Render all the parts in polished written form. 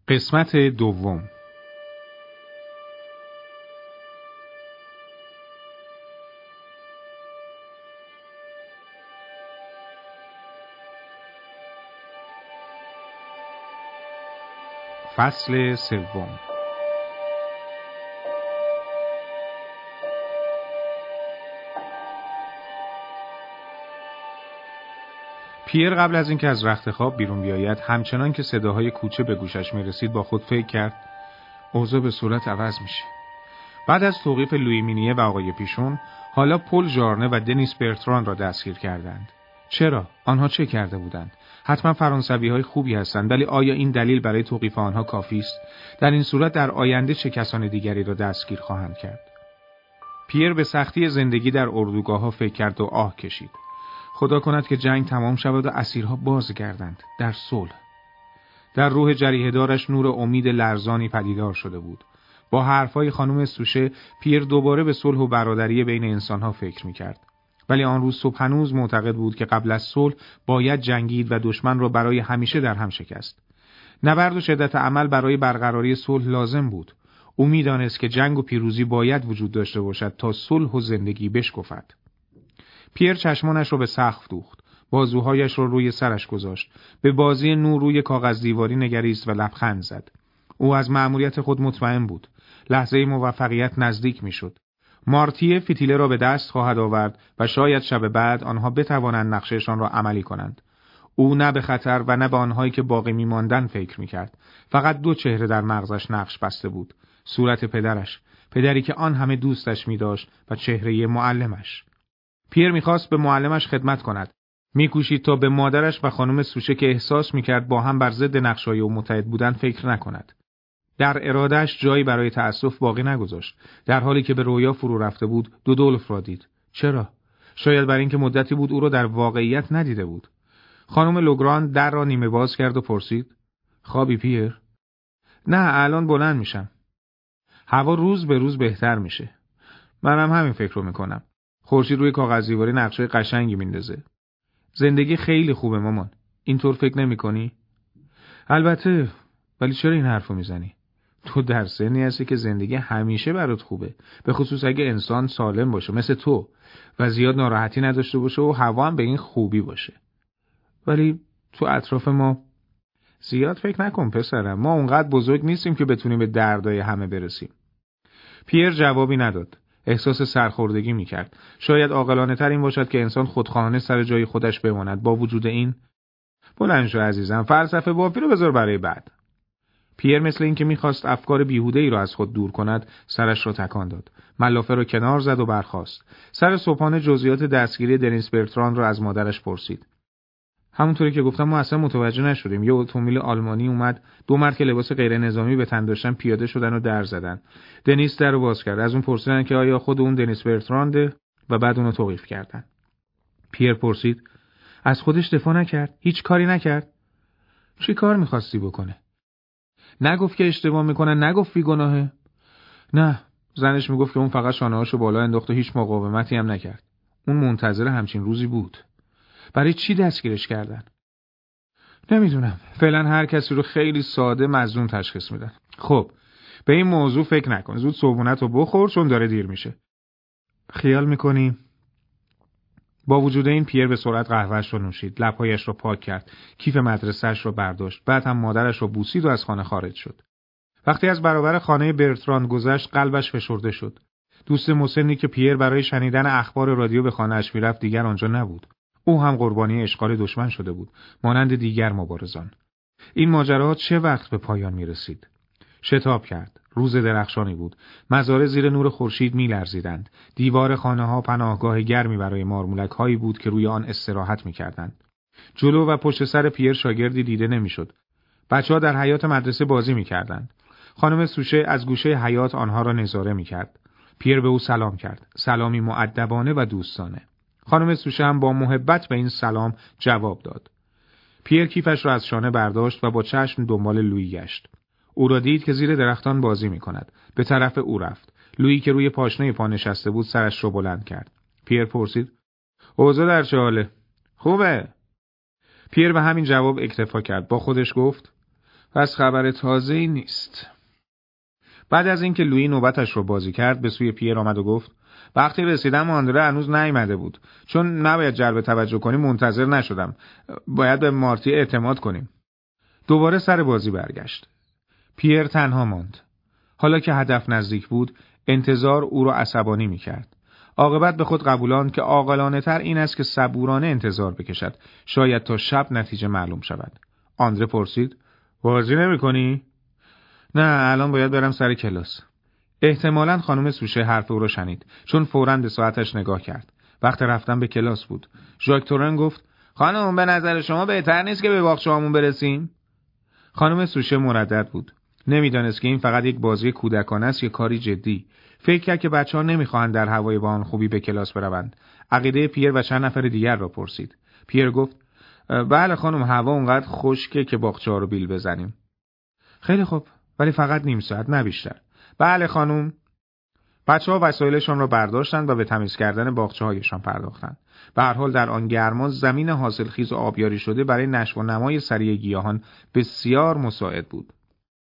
قسمت دوم. فصل سوم. پیر قبل از اینکه از رخت خواب بیرون بیاید، همچنان که صداهای کوچه به گوشش میرسید با خود فکر کرد اوضاع به صورت عوض میشه. بعد از توقیف لویی مینیه و آقای پیشون، حالا پل ژارنه و دنیس برتران را دستگیر کردند. چرا؟ آنها چه کرده بودند؟ حتما فرانسوی‌های خوبی هستند، ولی آیا این دلیل برای توقیف آنها کافی است؟ در این صورت در آینده چه کسان دیگری را دستگیر خواهند کرد؟ پیر به سختی زندگی در اردوگاه‌ها فکر کرد و آه کشید. خدا کند که جنگ تمام شود و اسیرها بازگردند در صلح. در روح جریحه‌دارش نور امید لرزانی پدیدار شده بود. با حرفهای خانم سوشه، پیر دوباره به صلح و برادری بین انسانها فکر می‌کرد. ولی آن روز صبح هنوز معتقد بود که قبل از صلح باید جنگید و دشمن را برای همیشه در هم شکست. نبرد و شدت عمل برای برقراری صلح لازم بود. او می‌دانست که جنگ و پیروزی باید وجود داشته باشد تا صلح و زندگی بشکفد. پیر چشمانش را به سقف دوخت. بازوهایش را روی سرش گذاشت. به بازی نور روی کاغذ دیواری نگریست و لبخند زد. او از مأموریت خود مطمئن بود. لحظه موفقیت نزدیک میشد. مارتیه فتیله را به دست خواهد آورد و شاید شب بعد آنها بتوانند نقشهشان را عملی کنند. او نه به خطر و نه به آنهایی که باقی میماندن فکر میکرد. فقط دو چهره در مغزش نقش بسته بود. صورت پدرش، پدری که آن همه دوستش می‌داشت، و چهره معلمش. پیر می‌خواست به معلمش خدمت کند. می‌کوشید تا به مادرش و خانم سوشه که احساس می‌کرد با هم بر ضد نقشه‌های او متحد بودند فکر نکند. در اراده‌اش جایی برای تأسف باقی نگذاشت. در حالی که به رویا فرو رفته بود، دودولف را دید. چرا؟ شاید برای اینکه مدتی بود او را در واقعیت ندیده بود. خانم لوگران در را نیمه باز کرد و پرسید: خوابی پیر؟ نه، الان بلند میشم. هوا روز به روز بهتر میشه. منم همین فکر رو میکنم. خورشید روی کاغذ دیواری نقشه قشنگی میندازه. زندگی خیلی خوبه مامان. اینطور فکر نمی‌کنی؟ البته، ولی چرا این حرفو میزنی؟ تو در سنی هستی که زندگی همیشه برات خوبه، به خصوص اگه انسان سالم باشه مثل تو و زیاد ناراحتی نداشته باشه و هوا هم به این خوبی باشه. ولی تو اطراف ما زیاد فکر نکن پسرم، ما اونقدر بزرگ نیستیم که بتونیم به دردای همه برسیم. پیر جوابی نداد. احساس سرخوردگی میکرد. شاید عاقلانه تر این باشد که انسان خودخواهانه سر جای خودش بماند. با وجود این، بلند شو عزیزم، فلسفه بافی رو بذار برای بعد. پیر مثل این که میخواست افکار بیهوده ای را از خود دور کند، سرش را تکان داد. ملافه را کنار زد و برخاست. سر صبحانه جزئیات دستگیری دنیس برتران را از مادرش پرسید. همونطوری که گفتم ما اصلا متوجه نشدیم. یه اتومبیل آلمانی اومد، دو مرد که لباس غیر نظامی به تن داشتن پیاده شدن و در زدن. دنیس در رو باز کرد. از اون پرسیدن که آیا خود اون دنیس برترانده و بعد اونو توقیف کردن. پیر پرسید: از خودش دفاع نکرد؟ هیچ کاری نکرد؟ چی کار می‌خواستی بکنه؟ نگفت که اشتباه میکنه، نگفت بیگناهه. نه، زنش میگفت که اون فقط شانه‌هاشو بالا انداخت و هیچ مقاومتی هم نکرد. اون منتظر همچین روزی بود. برای چی دستگیرش کردن؟ نمیدونم. فعلا هر کسی رو خیلی ساده مظنون تشخیص میدن. خب، به این موضوع فکر نکن. زود صبحونت رو بخور چون داره دیر میشه. خیال میکنی؟ با وجود این پیر به سرعت قهوه‌اش رو نوشید، لب‌هایش رو پاک کرد، کیف مدرسه‌اش رو برداشت، بعد هم مادرش رو بوسید و از خانه خارج شد. وقتی از برابر خانه برتراند گذشت، قلبش فشرده شد. دوست مسنی که پیر برای شنیدن اخبار رادیو به خانه‌اش میرفت دیگر آنجا نبود. او هم قربانی اشغال دشمن شده بود، مانند دیگر مبارزان. این ماجراها چه وقت به پایان می‌رسید؟ شتاب کرد. روز درخشانی بود. مزارع زیر نور خورشید می‌لرزیدند. دیوار خانه‌ها پناهگاه گرمی برای مارمولک‌هایی بود که روی آن استراحت می‌کردند. جلو و پشت سر پیر شاگردی دیده نمی‌شد. بچه‌ها در حیاط مدرسه بازی می‌کردند. خانم سوشه از گوشه حیاط آنها را نظاره می‌کرد. پیر به او سلام کرد. سلامی مؤدبانه و دوستانه. خانم سوشه هم با محبت به این سلام جواب داد. پیر کیفش را از شانه برداشت و با چشم دنبال لویی گشت. او را دید که زیر درختان بازی می‌کند. به طرف او رفت. لویی که روی پاشنه پا نشسته بود سرش را بلند کرد. پیر پرسید: اوضاع در چه حاله؟ خوبه. پیر به همین جواب اکتفا کرد. با خودش گفت: پس خبر تازه‌ای نیست. بعد از اینکه لویی نوبتش رو بازی کرد به سوی پیر آمد و گفت وقتی رسیدم آندره هنوز نیامده بود. چون نباید جلب توجه کنیم منتظر نشدم. باید به مارتی اعتماد کنیم. دوباره سر بازی برگشت. پیر تنها ماند. حالا که هدف نزدیک بود انتظار او را عصبانی می‌کرد. عاقبت به خود قبولاند که عاقلانه‌تر این است که صبورانه انتظار بکشد. شاید تا شب نتیجه معلوم شود. آندره پرسید بازی نمی‌کنی؟ نه الان باید برم سر کلاس. احتمالاً خانم سوشه حرف او را شنید چون فوراً به ساعتش نگاه کرد. وقت رفتن به کلاس بود. ژاک تورن گفت خانم به نظر شما بهتر نیست که به باغچه‌مون برسیم؟ خانم سوشه مردد بود. نمیدانست که این فقط یک بازی کودکانه است یا کاری جدی. فکر کرد که بچه‌ها نمیخواهند در هوای بهان خوبی به کلاس بروند. عقیده پیر و چند نفر دیگر را پرسید. پیر گفت بله خانم هوا اونقدر خشکه که باغچه‌ها رو بیل بزنیم. خیلی خوب ولی فقط نیم ساعت نه بیشتر. بله خانم. بچه‌ها وسایلشان را برداشتند و به تمیز کردن باغچه‌هایشان پرداختند. به هر حال در آن گرما زمین حاصلخیز و آبیاری شده برای نشو و نمای سریع گیاهان بسیار مساعد بود.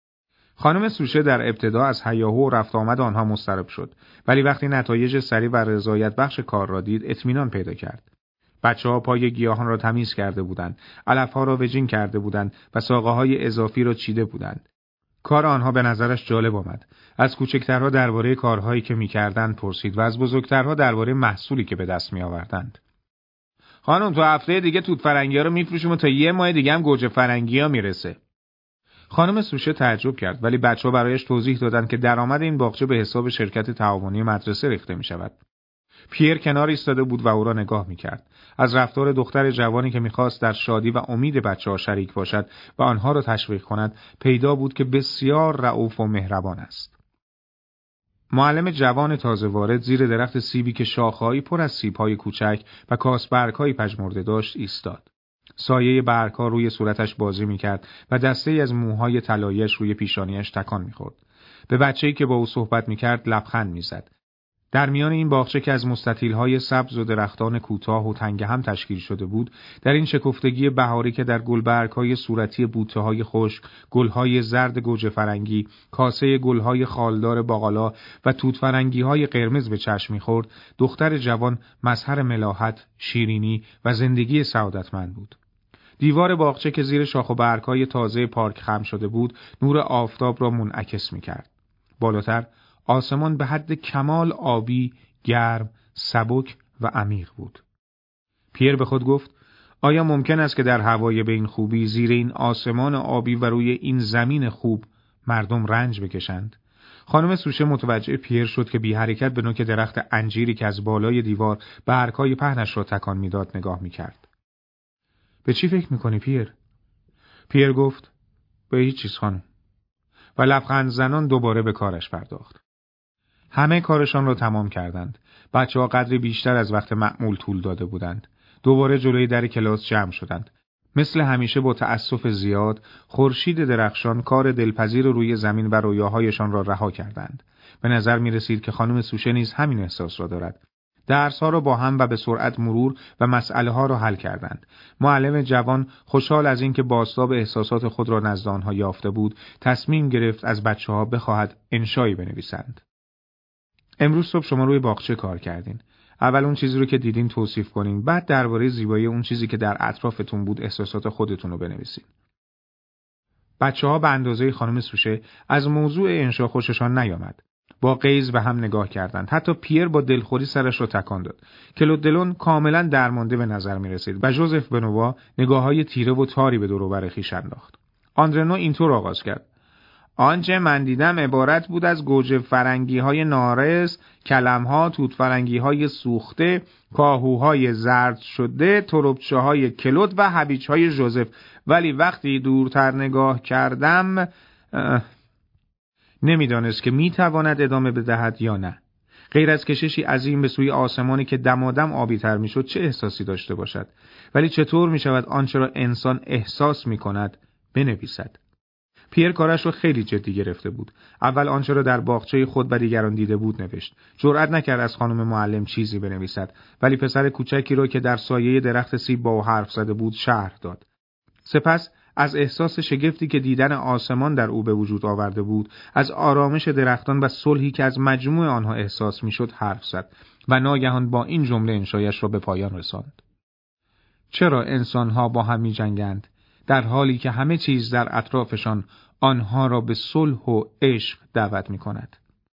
خانم سوشه در ابتدا از هیاهو و رفت آمد آنها مضطرب شد، ولی وقتی نتایج سریع و رضایت بخش کار را دید اطمینان پیدا کرد. بچه‌ها پای گیاهان را تمیز کرده بودند، علف‌ها را وجین کرده بودند و ساقه‌های اضافی را چیده بودند. کار آنها به نظرش جالب آمد. از کوچکترها درباره کارهایی که می‌کردند پرسید و از بزرگترها درباره محصولی که به دست می‌آوردند. خانم تو هفته دیگه توت فرنگی‌ها رو می‌فروشیم و تا یه ماه دیگه هم گوجه فرنگی‌ها میرسه. خانم سوشه تعجب کرد ولی بچه‌ها برایش توضیح دادند که درآمد این باغچه به حساب شرکت تعاونی مدرسه ریخته می‌شود. پیر کنار ایستاده بود و او را نگاه می‌کرد. از رفتار دختر جوانی که می‌خواست در شادی و امید بچه‌ها شریک باشد و آنها را تشویق کند پیدا بود که بسیار رئوف و مهربان است. معلم جوان تازه وارد زیر درخت سیبی که شاخه‌هایی پر از سیب‌های کوچک و کاسبرگ‌هایی پژمرده داشت ایستاد. سایه برگ‌ها روی صورتش بازی می‌کرد و دسته‌ای از موهای طلایی‌اش روی پیشانیش تکان می‌خورد. به بچه‌ای که با او صحبت می‌کرد لبخند می‌زد. در میان این باغچه که از مستطیل‌های سبز و درختان کوتاه و تنگ هم تشکیل شده بود، در این شکفتگی بهاری که در گلبرگ‌های صورتی بوته‌های خشک، گل‌های زرد گوجه فرنگی، کاسه گل‌های خالدار باقالا و توت فرنگی‌های قرمز به چشم می‌خورد، دختر جوان مظهر ملاحت، شیرینی و زندگی سعادتمند بود. دیوار باغچه که زیر شاخ و برگ‌های تازه پارک خم شده بود، نور آفتاب را منعکس می‌کرد. بالاتر آسمان به حد کمال آبی، گرم، سبک و عمیق بود. پیر به خود گفت آیا ممکن است که در هوای به این خوبی زیر این آسمان آبی و روی این زمین خوب مردم رنج بکشند؟ خانم سوشه متوجه پیر شد که بی حرکت به نوک درخت انجیری که از بالای دیوار برگ‌های پهنش را تکان میداد نگاه میکرد. به چی فکر میکنی پیر؟ پیر گفت به هیچ چیز خانم. و لبخند زنان دوباره به کارش پرداخت. همه کارشان را تمام کردند. بچه‌ها قدری بیشتر از وقت معمول طول داده بودند. دوباره جلوی در کلاس جمع شدند. مثل همیشه با تأسف زیاد، خورشید درخشان کار دلپذیر روی زمین و رویاهایشان را رها کردند. به نظر می رسید که خانم سوشه نیز همین احساس را دارد. درس‌ها را با هم و به سرعت مرور و مسئله‌ها را حل کردند. معلم جوان خوشحال از اینکه بازتاب احساسات خود را نزد آنها یافته بود، تصمیم گرفت از بچه‌ها بخواهد انشایی بنویسند. امروز صبح شما روی باغچه کار کردین. اول اون چیزی رو که دیدین توصیف کنین، بعد درباره زیبایی اون چیزی که در اطرافتون بود احساسات خودتون رو بنویسین. بچه‌ها به اندازه خانم سوشه از موضوع انشا خوششان نیامد. با غیظ به هم نگاه کردند. حتی پیر با دلخوری سرش را تکان داد. کلود دلون کاملا درمانده به نظر می رسید و ژوزف بنووا نگاه‌های تیره و تاری به دور و بر خویش انداخت. آندرنو اینطور آغاز کرد: آنچه من دیدم عبارت بود از گوجه فرنگی‌های نارس، کلم‌ها، توت فرنگی‌های سوخته، کاهوهای زرد شده، تربچه‌های کلود و هویج‌های ژوزف. ولی وقتی دورتر نگاه کردم نمیدانست که میتواند ادامه بدهد یا نه. غیر از کششی عظیم به سوی آسمانی که دمادم آبی تر میشد چه احساسی داشته باشد؟ ولی چطور میشود آنچه را انسان احساس میکند بنویسد؟ پیر کارش را خیلی جدی گرفته بود. اول آنچه را در باغچه خود و دیگران دیده بود نوشت. جرئت نکرد از خانم معلم چیزی بنویسد، ولی پسر کوچکی را که در سایه درخت سیب با او حرف زده بود شرح داد. سپس از احساس شگفتی که دیدن آسمان در او به وجود آورده بود، از آرامش درختان و صلحی که از مجموع آنها احساس میشد حرف زد و ناگهان با این جمله انشایش را به پایان رساند: چرا انسانها با هم می‌جنگند در حالی که همه چیز در اطرافشان آنها را به صلح و عشق دعوت می‌کند؟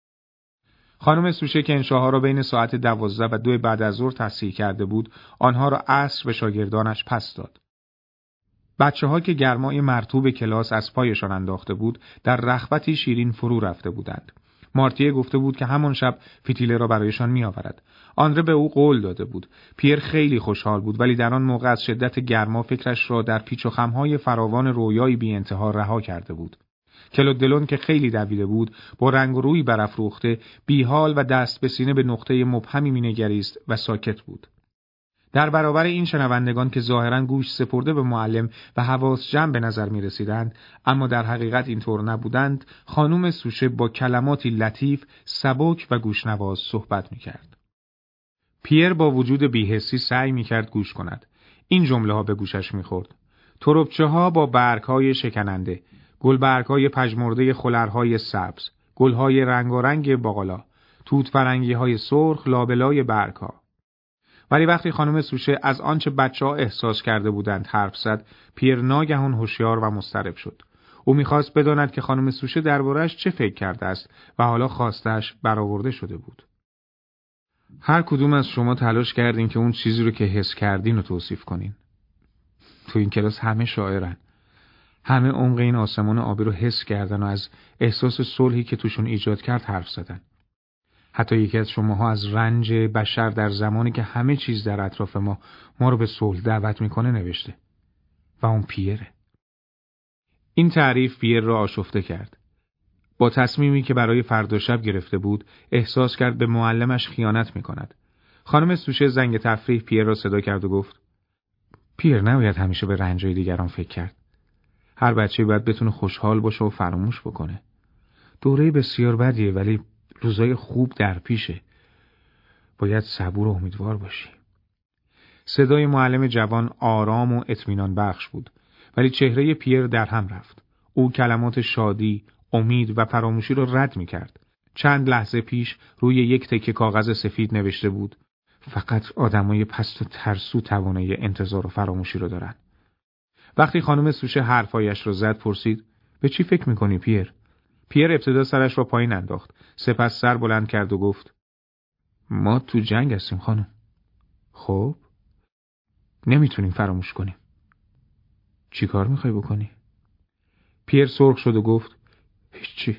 خانم سوشه که انشاها را بین ساعت 12 و 2 بعد از ظهر تصحیح کرده بود، آنها را عصر به شاگردانش پس داد. بچه‌ها که گرمای مرطوب کلاس از پایشان انداخته بود، در رخوتی شیرین فرو رفته بودند. مارتیه گفته بود که همان شب فتیله را برایشان می‌آورد. آندره به او قول داده بود. پیر خیلی خوشحال بود، ولی در آن موقع از شدت گرما فکرش را در پیچ و خم‌های فراوان رویایی بی انتها رها کرده بود. کلودلون که خیلی دویده بود، با رنگ و روی برافروخته، بیحال و دست به سینه به نقطه مبهمی مینگریست و ساکت بود. در برابر این شنوندگان که ظاهراً گوش سپرده به معلم و حواس جمع به نظر می رسیدند، اما در حقیقت اینطور نبودند، خانم سوشه با کلماتی لطیف، سبک و گوشنواز صحبت می کرد. پیر با وجود بی‌حسی سعی می کرد گوش کند. این جمله ها به گوشش می خورد: تربچه ها با برگ های شکننده، گلبرگ های پژمرده خلرهای سبز، گل های رنگارنگ باقلا، توت فرنگی های سرخ لابلای برگ ها. ولی وقتی خانم سوشه از آنچه بچه‌ها احساس کرده بودند حرف زد، پیر ناگهان هوشیار و مضطرب شد. او می‌خواست بداند که خانم سوشه درباره‌اش چه فکر کرده است و حالا خواستش برآورده شده بود. هر کدوم از شما تلاش کردین که اون چیزی رو که حس کردین رو توصیف کنین. تو این کلاس همه شاعرن. همه عمق این آسمان آبی رو حس کردن و از احساس صلحی که توشون ایجاد کرد حرف زدن. حتی یکی از شماها از رنج بشر در زمانی که همه چیز در اطراف ما رو به صلح دعوت میکنه نوشته. و اون پیره. این تعریف پیر را آشفته کرد. با تصمیمی که برای فردا شب گرفته بود، احساس کرد به معلمش خیانت میکند. خانم سوشه زنگ تفریح پیر را صدا کرد و گفت: پیر، نباید همیشه به رنجای دیگران فکر کرد. هر بچه‌ای باید بتونه خوشحال باشه و فراموش بکنه. دوره بسیار بدیه، ولی روزای خوب در پیشه. باید صبور و امیدوار باشی. صدای معلم جوان آرام و اطمینان بخش بود، ولی چهره پیر در هم رفت. او کلمات شادی، امید و فراموشی را رد می کرد. چند لحظه پیش روی یک تکه کاغذ سفید نوشته بود: فقط آدمای پست و ترسو توانایی انتظار و فراموشی رو دارن. وقتی خانم سوشه حرفایش را زد پرسید: به چی فکر میکنی پیر؟ پیر ابتدا سرش را پایین انداخت، سپس سر بلند کرد و گفت: ما تو جنگ هستیم خانم. خب نمیتونیم فراموش کنیم. چی کار میخوای بکنی؟ پیر سرخ شد و گفت: هیچی.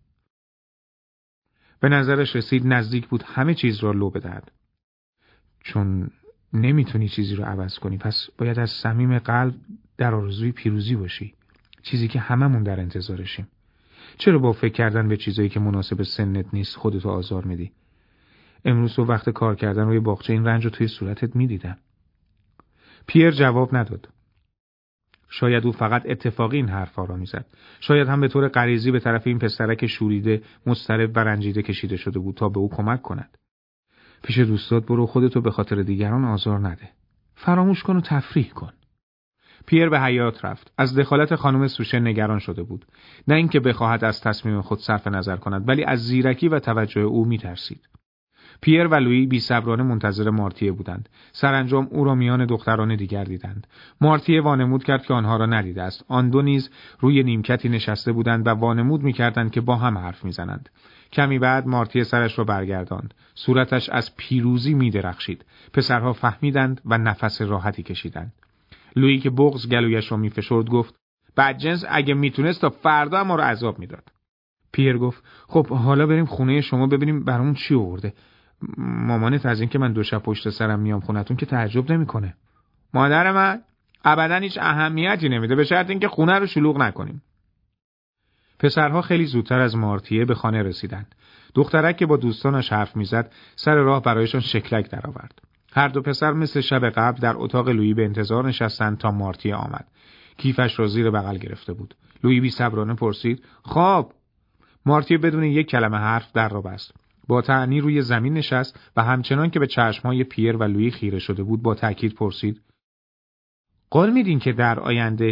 به نظرش رسید نزدیک بود همه چیز را لو بدهد. چون نمیتونی چیزی رو عوض کنی، پس باید از صمیم قلب در آرزوی پیروزی باشی. چیزی که هممون در انتظارشیم. چرا با فکر کردن به چیزایی که مناسب سنت نیست خودتو آزار میدی؟ امروز تو وقت کار کردن روی باغچه این رنج رو توی صورتت میدیدم. پیر جواب نداد. شاید او فقط اتفاقی این حرفا را میزد. شاید هم به طور غریزی به طرف این پسرک شوریده، مضطرب و رنجیده کشیده شده بود تا به او کمک کند. پیش دوستات برو، خودتو به خاطر دیگران آزار نده. فراموش کن و تفریح کن. پیر به حیاط رفت. از دخالت خانم سوشه نگران شده بود. نه اینکه بخواهد از تصمیم خود صرف نظر کند، ولی از زیرکی و توجه او میترسید. پیر و لویی بی‌صبرانه منتظر مارتیه بودند. سرانجام او را میان دختران دیگر دیدند. مارتیه وانمود کرد که آنها را ندیده است. آن دو نیز روی نیمکتی نشسته بودند و وانمود می‌کردند که با هم حرف می‌زنند. کمی بعد مارتیه سرش را برگرداند. صورتش از پیروزی می‌درخشید. پسرها فهمیدند و نفس راحتی کشیدند. لویی که بغض گلویش را می‌فشرد گفت: بدجنس اگه میتونست تا فردا ما رو عذاب میداد. پیر گفت: خب حالا بریم خونه شما ببینیم برامون چی آورده. مامانت از این که من 2 شب پشت سرم میام خونتون که تعجب نمیکنه. مادر من ابدا هیچ اهمیتی نمیده به شرط اینکه خونه رو شلوغ نکنیم. پسرها خیلی زودتر از مارتیه به خانه رسیدند. دخترک که با دوستانش حرف میزد سر راه برایشان شکلک درآورد. هر دو پسر مثل شب قبل در اتاق لویی به انتظار نشستند تا مارتیه آمد. کیفش را زیر بغل گرفته بود. لویی بی‌صبرانه پرسید: خب؟ مارتیه بدون یک کلمه حرف در را بست. با طعنی روی زمین نشست و همچنان که به چشمهای پیر و لویی خیره شده بود با تأکید پرسید: قول میدین که در آینده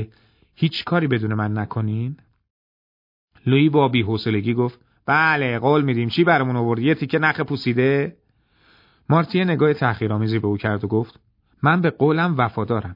هیچ کاری بدون من نکنین؟ لویی با بی‌حوصلگی گفت بله قول میدیم. چی برامون آوردی؟ یه تیکه نخ پوسیده؟ مارتیه نگاه تحقیرآمیزی به او کرد و گفت من به قولم وفادارم.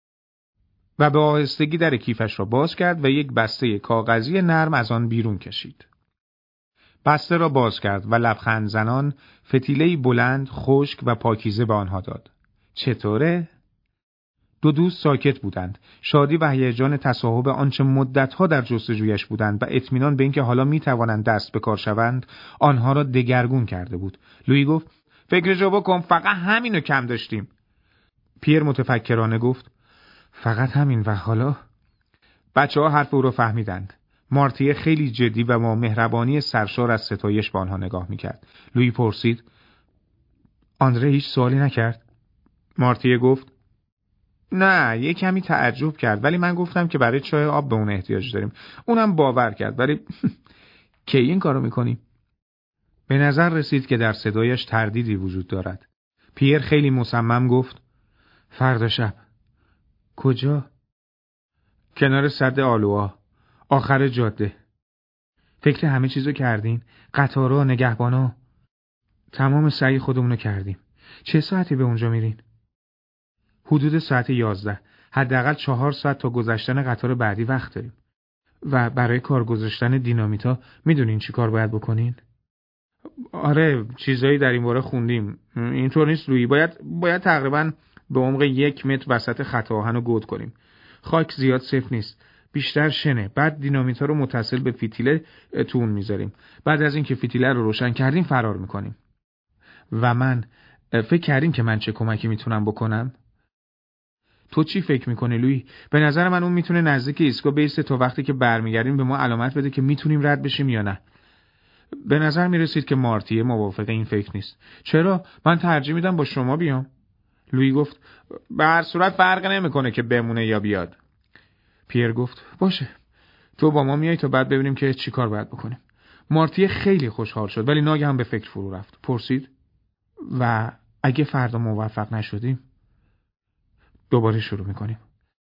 و به آهستگی در کیفش را باز کرد و یک بسته کاغذی نرم از آن بیرون کشید. بسته را باز کرد و لبخند زنان فتیله‌ای بلند، خشک و پاکیزه به آنها داد. چطوره؟ دو دوست ساکت بودند. شادی و هیجان تصاحب آنچه مدتها در جستجویش بودند و اطمینان به اینکه حالا میتوانند دست به کار شوند آنها را دگرگون کرده بود. لویی گفت فکرشو بکن، فقط همینو کم داشتیم. پیر متفکرانه گفت فقط همین و حالا؟ بچه‌ها حرف او را فهمیدند. مارتیه خیلی جدی و با مهربانی سرشار از ستایش به آنها نگاه میکرد. لویی پرسید آندره هیچ سوالی نکرد؟ مارتیه گفت نه، یه کمی تعجب کرد، ولی من گفتم که برای چای آب به اون احتیاج داریم. اونم باور کرد، ولی کی این کارو میکنیم؟ به نظر رسید که در صدایش تردیدی وجود دارد. پیر خیلی مصمم گفت فردا شب. کجا؟ کنار سد آلوها، آخر جاده. فکر همه چیزو کردین؟ قطارا، نگهبانا؟ تمام سعی خودمونو کردیم. چه ساعتی به اونجا میرین؟ حدود ساعت 11. حداقل 4 ساعت تا گذشتن قطار بعدی وقت داریم. و برای کار گذاشتن دینامیتا میدونین چی کار باید بکنین؟ آره، چیزایی در این باره خوندیم. اینطور نیست لویی، باید تقریباً به عمق 1 متر وسط خط آهن رو گود کنیم. خاک زیاد سفت نیست، بیشتر شنه. بعد دینامیتا رو متصل به فتیله تون میذاریم. بعد از اینکه فتیله رو روشن کردیم فرار میکنیم. و من فکر کردیم که من چه کمکی میتونم بکنم؟ تو چی فکر میکنی لویی؟ به نظر من اون میتونه نزدیک ایستگاه بیسته تا وقتی که برمیگردیم به ما علامت بده که میتونیم رد بشیم یا نه. به نظر میرسید که مارتیه موافق این فکر نیست. چرا؟ من ترجیح میدم با شما بیام. لویی گفت به هر صورت فرق نمیکنه که بمونه یا بیاد. پیر گفت باشه، تو با ما میای تا بعد ببینیم که چی کار باید بکنیم. مارتیه خیلی خوشحال شد، ولی ناگهان به فکر فرو رفت. پرسید و اگه فردا موفق نشدیم دوباره شروع میکنیم.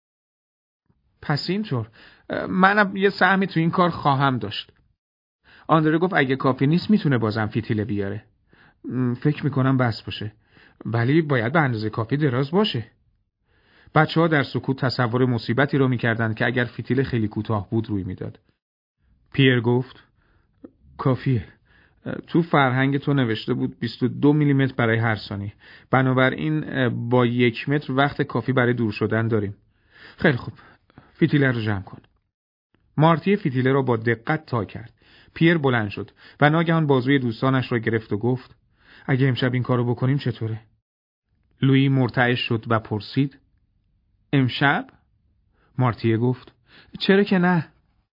پس اینطور منم یه سهمی تو این کار خواهم داشت. آندره گفت اگه کافی نیست میتونه بازم فتیله بیاره. فکر میکنم بس باشه، ولی باید به اندازه کافی دراز باشه. بچه‌ها در سکوت تصور مصیبتی رو میکردند که اگر فتیله خیلی کوتاه بود روی میداد. پیر گفت کافیه. تو فرهنگ تو نوشته بود 22 میلیمتر برای هر ثانیه. بنابراین با 1 متر وقت کافی برای دور شدن داریم. خیلی خوب، فتیله رو جمع کن. مارتی فتیله را با دقت تا کرد. پیر بلند شد و ناگهان بازوی دوستانش را گرفت و گفت اگه امشب این کارو بکنیم چطوره؟ لویی مرتعش شد و پرسید امشب؟ مارتیه گفت چرا که نه؟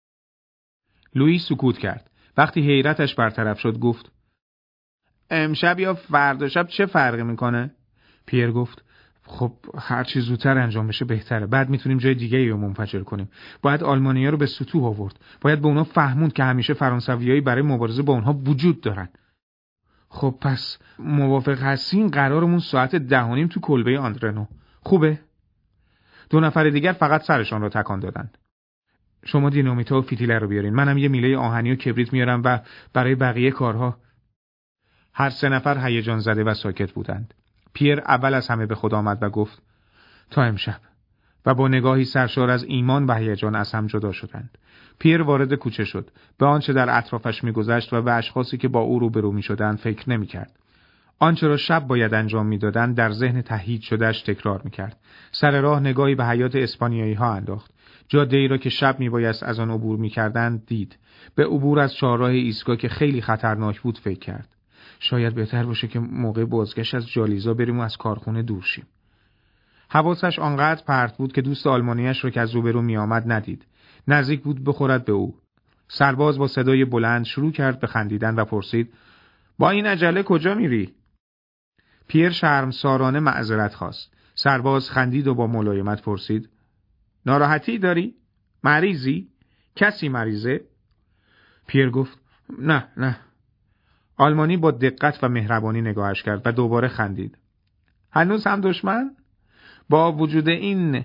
لویی سکوت کرد. وقتی حیرتش برطرف شد گفت امشب یا فردا شب چه فرقی میکنه؟ پیر گفت خب هر چی زودتر انجام بشه بهتره. بعد میتونیم جای دیگه رو منفجر کنیم. باید آلمانی‌ها رو به سطوح آورد. باید به اونا فهموند که همیشه فرانسویایی برای مبارزه با اونها وجود دارن. خب پس موافق هستین قرارمون ساعت 10:30 تو کلبه آندرنو. خوبه؟ 2 نفر دیگر فقط سرشان رو تکان دادند. شما دینامیتا و فتیله رو بیارین. منم یه میله آهنی و کبریت میارم و برای بقیه کارها. هر 3 نفر هیجان زده و ساکت بودند. پیر اول از همه به خود آمد و گفت تا امشب، و با نگاهی سرشار از ایمان و هیجان از هم جدا شدند. پیر وارد کوچه شد. به آنچه در اطرافش می‌گذشت و به اشخاصی که با او روبرو می‌شدند فکر نمی‌کرد. آنچه را شب باید انجام می‌دادند در ذهن تهیید شده‌اش تکرار می‌کرد. سر راه نگاهی به حیات اسپانیایی‌ها انداخت. جاده‌ای را که شب میبایست از آن عبور می‌کردند دید. به عبور از چهارراه ایستگاه که خیلی خطرناک بود فکر کرد. شاید بهتر باشه که موقع بازگشت از جالیزا بریم و از کارخونه دور شیم. حواسش آنقدر پرت بود که دوست آلمانیش را که از روبرو میآمد ندید. نزدیک بود بخورد به او. سرباز با صدای بلند شروع کرد به خندیدن و پرسید با این عجله کجا میری؟ پیر شرمسارانه معذرت خواست. سرباز خندید و با ملایمت پرسید ناراحتی داری؟ مریضی؟ کسی مریضه؟ پیر گفت نه. آلمانی با دقت و مهربانی نگاهش کرد و دوباره خندید. هنوز هم دشمن؟ با وجود این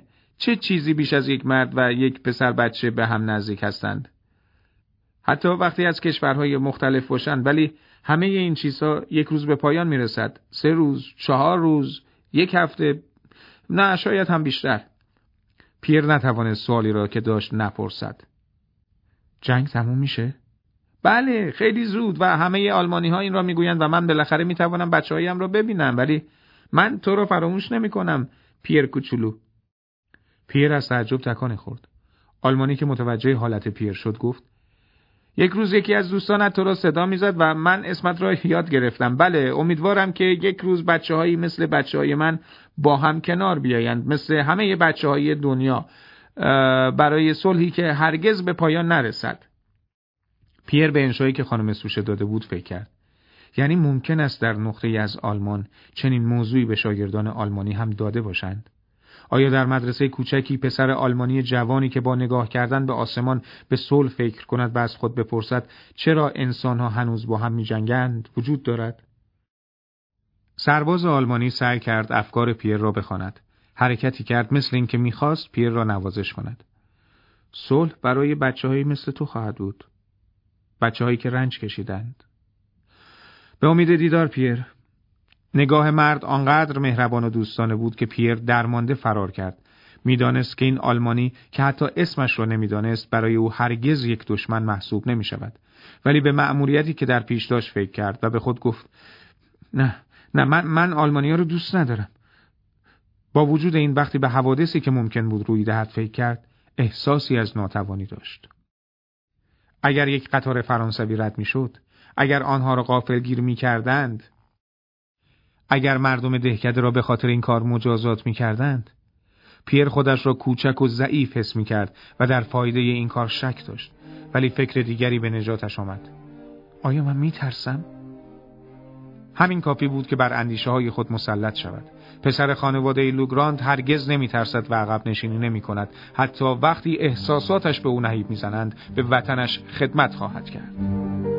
چه چیزی بیش از یک مرد و یک پسر بچه به هم نزدیک هستند؟ حتی وقتی از کشورهای مختلف باشند، ولی همه این چیزها یک روز به پایان میرسد. 3 روز، 4 روز، 1 هفته، نه شاید هم بیشتر. پیر نتوانست سوالی را که داشت نپرسد. جنگ تموم میشه؟ بله، خیلی زود و همه آلمانی ها این را میگویند و من بالاخره میتوانم بچه‌هایم را ببینم، ولی من تو را فراموش نمی‌کنم، پیر کوچولو. پیر از تعجب تکانی خورد. آلمانی که متوجه حالت پیر شد گفت: یک روز یکی از دوستانت تو را صدا میزد و من اسمت را یاد گرفتم. بله، امیدوارم که یک روز بچه‌هایی مثل بچه‌های من با هم کنار بیایند، مثل همه بچه‌های دنیا، برای صلحی که هرگز به پایان نرسد. پیر به انشایی که خانم سوشه داده بود فکر کرد. یعنی ممکن است در نقطه‌ای از آلمان چنین موضوعی به شاگردان آلمانی هم داده باشند؟ آیا در مدرسه کوچکی پسر آلمانی جوانی که با نگاه کردن به آسمان به صلح فکر کند و از خود بپرسد چرا انسان‌ها هنوز با هم می‌جنگند وجود دارد؟ سرباز آلمانی سعی کرد افکار پیر را بخواند. حرکتی کرد مثل اینکه می‌خواست پیر را نوازش کند. صلح برای بچه‌هایی مثل تو خواهد بود. بچه‌هایی که رنج کشیدند. به امید دیدار پیر. نگاه مرد آنقدر مهربان و دوستانه بود که پیر درمانده فرار کرد. میدانست که این آلمانی که حتی اسمش را نمیدانست برای او هرگز یک دشمن محسوب نمی شود. ولی به مأموریتی که در پیش داشت فکر کرد و به خود گفت: نه من آلمانی‌ها رو دوست ندارم. با وجود این وقتی به حوادثی که ممکن بود روی دهد فکر کرد، احساسی از ناتوانی داشت. اگر یک قطار فرانسوی رد میشد، اگر آنها را غافلگیر می‌کردند، اگر مردم دهکده را به خاطر این کار مجازات می‌کردند، پیر خودش را کوچک و ضعیف حس می‌کرد و در فایده این کار شک داشت. ولی فکر دیگری به نجاتش آمد. آیا من می‌ترسم؟ همین کافی بود که بر اندیشه‌های خود مسلط شود. پسر خانواده لوگراند هرگز نمی‌ترسد و عقب نشینی نمی‌کند. حتی وقتی احساساتش به او نهیب می‌زنند، به وطنش خدمت خواهد کرد.